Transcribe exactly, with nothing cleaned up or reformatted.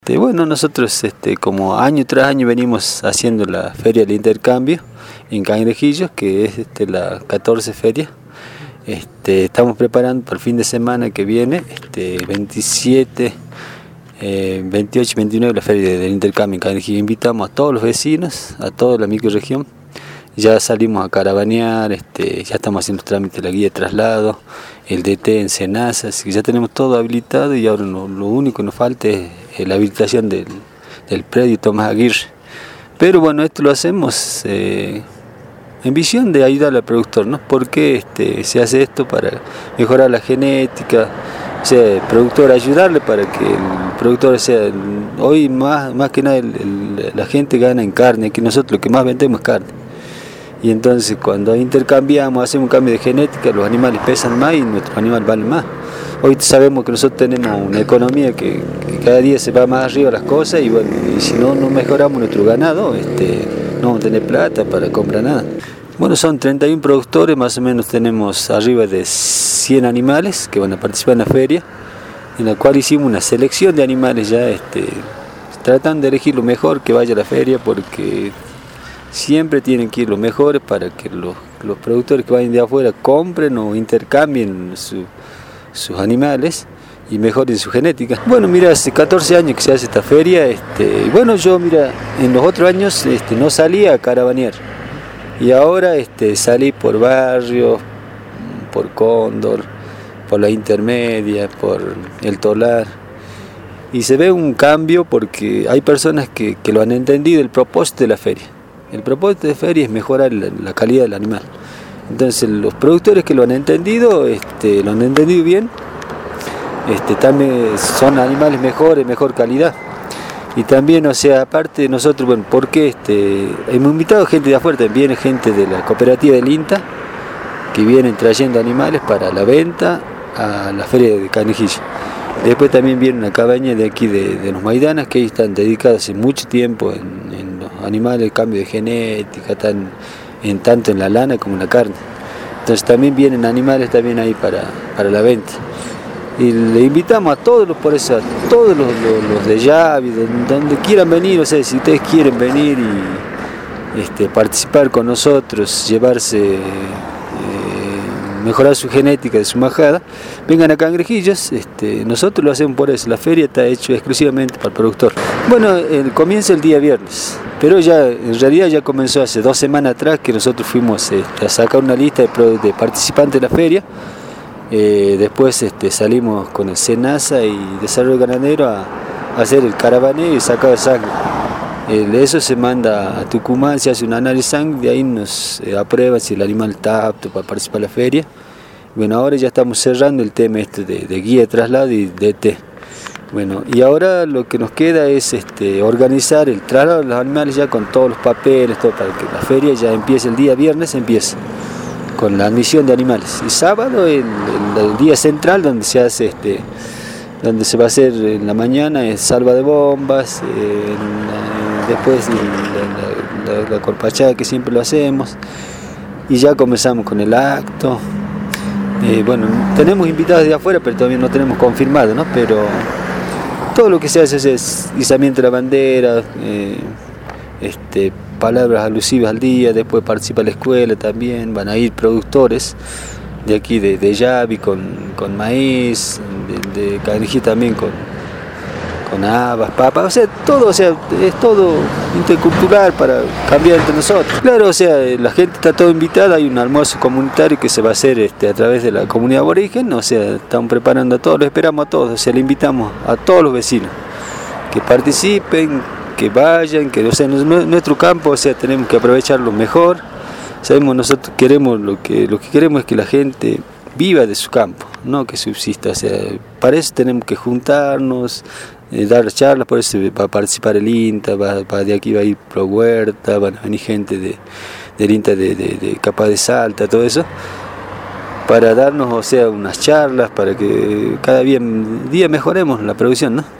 Este, bueno, nosotros este, como año tras año venimos haciendo la Feria del Intercambio en Cangrejillos, que es este, la catorce feria. Este, estamos preparando para el fin de semana que viene, este, veintisiete, eh, veintiocho y veintinueve, la Feria del Intercambio en Cangrejillos. Invitamos a todos los vecinos, a toda la microrregión. Ya salimos a caravanear, este, ya estamos haciendo los trámites de la guía de traslado, el D T en Senasa, así que ya tenemos todo habilitado y ahora no, lo único que nos falta es la habilitación del, del predio Tomás Aguirre. Pero bueno, esto lo hacemos eh, en visión de ayudar al productor, ¿no? Porque este, se hace esto para mejorar la genética, o sea, el productor ayudarle para que el productor sea, hoy más, más que nada el, el, la gente gana en carne, que nosotros lo que más vendemos es carne. Y entonces cuando intercambiamos, hacemos un cambio de genética, los animales pesan más y nuestros animales valen más. Hoy sabemos que nosotros tenemos una economía que, que cada día se va más arriba las cosas y bueno, y si no, no mejoramos nuestro ganado, este, no vamos a tener plata para comprar nada. Bueno, son treinta y uno productores, más o menos tenemos arriba de cien animales que van a participar en la feria, en la cual hicimos una selección de animales ya, este, tratando de elegir lo mejor que vaya a la feria, porque siempre tienen que ir los mejores para que los, los productores que vayan de afuera compren o intercambien su, sus animales y mejoren su genética. Bueno, mira, hace catorce años que se hace esta feria, este, bueno, yo mira, en los otros años este, no salía a caravanear y ahora este, salí por barrios, por Cóndor, por la intermedia, por el Tolar, y se ve un cambio porque hay personas que, que lo han entendido el propósito de la feria. El propósito de feria es mejorar la, la calidad del animal. Entonces los productores que lo han entendido, este, lo han entendido bien, este, también son animales mejores, mejor calidad. Y también, o sea, aparte nosotros, bueno, porque este, hemos invitado gente de afuera, también viene gente de la cooperativa del INTA, que vienen trayendo animales para la venta a la feria de Cangrejillos. Después también viene una cabaña de aquí de, de los Maidanas, que están dedicados hace mucho tiempo en, en los animales, el cambio de genética, están en, tanto en la lana como en la carne. Entonces también vienen animales también ahí para, para la venta. Y le invitamos a todos los, por eso, a todos los, los, los de Yavi, donde, donde quieran venir, o sea, si ustedes quieren venir y este, participar con nosotros, llevarse... mejorar su genética de su majada, vengan a Cangrejillos, este, nosotros lo hacemos por eso, la feria está hecha exclusivamente para el productor. Bueno, el, comienza el día viernes, pero ya en realidad ya comenzó hace dos semanas atrás que nosotros fuimos este, a sacar una lista de, de participantes de la feria, eh, después este, salimos con el Senasa y Desarrollo Ganadero a, a hacer el caravaneo y sacado de sangre. Eso se manda a Tucumán, se hace un análisis de sangre, de ahí nos eh, aprueban si el animal está apto para participar en la feria. Bueno, ahora ya estamos cerrando el tema este de, de guía de traslado y D T. Bueno, y ahora lo que nos queda es este, organizar el traslado de los animales ya con todos los papeles, todo, para que la feria ya empiece el día viernes, empieza con la admisión de animales. Y sábado, el, el, el día central donde se hace este, donde se va a hacer en la mañana es salva de bombas, eh, después la, la, la, la corpachada que siempre lo hacemos y ya comenzamos con el acto. Eh, bueno, tenemos invitados de afuera pero todavía no tenemos confirmado, ¿no? Pero todo lo que se hace es izamiento de la bandera, eh, este, palabras alusivas al día, después participa la escuela también, van a ir productores de aquí de, de Yavi con, con maíz, de, de Cangrejillos también con, con habas, papas, o sea, todo, o sea, es todo intercultural para cambiar entre nosotros. Claro, o sea, la gente está todo invitada, hay un almuerzo comunitario que se va a hacer este, a través de la comunidad aborigen, o sea, estamos preparando a todos, lo esperamos a todos, o sea, le invitamos a todos los vecinos que participen, que vayan, que, o sea, en nuestro campo, o sea, tenemos que aprovecharlo mejor. Sabemos, nosotros queremos lo que lo que queremos es que la gente viva de su campo, no que subsista, o sea, para eso tenemos que juntarnos, eh, dar charlas, por eso va a participar el INTA, va, va de aquí va a ir Pro Huerta, van a venir gente de, del INTA de, de, de Capaz de Salta, todo eso, para darnos, o sea, unas charlas, para que cada día, día mejoremos la producción, ¿no?